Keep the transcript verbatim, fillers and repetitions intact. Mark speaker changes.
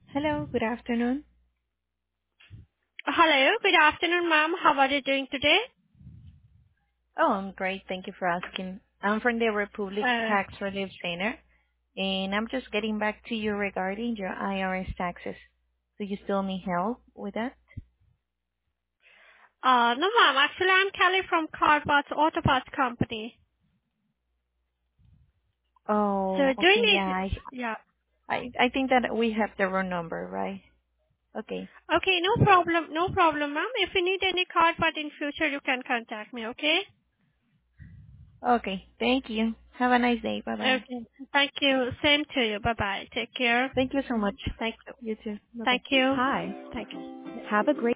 Speaker 1: Hello, good afternoon.
Speaker 2: Hello. Good afternoon, ma'am. How are you doing today?
Speaker 1: Oh, I'm great. Thank you for asking. I'm from the Republic
Speaker 2: Uh,
Speaker 1: Tax Relief Center, and I'm just getting back to you regarding your I R S taxes. Do you still need help with that?
Speaker 2: uh, no, ma'am. Actually, I'm Kelly from Car Parts Auto Parts Company. So
Speaker 1: Oh,
Speaker 2: do you
Speaker 1: okay. Yeah,
Speaker 2: need?
Speaker 1: I
Speaker 2: Yeah.
Speaker 1: I I think that we have the wrong number, right? Okay.
Speaker 2: Okay. No problem. No problem, ma'am. If you need any card part in future, you can contact me. Okay.
Speaker 1: Okay. Thank you. Have a nice day. Bye-bye.
Speaker 2: Okay. Thank you. Same to you. Bye bye. Take care.
Speaker 1: Thank you so much.
Speaker 2: Thank you.
Speaker 1: You too. Bye-bye.
Speaker 2: Thank you.
Speaker 1: Hi.
Speaker 2: Thank you.
Speaker 1: Have a great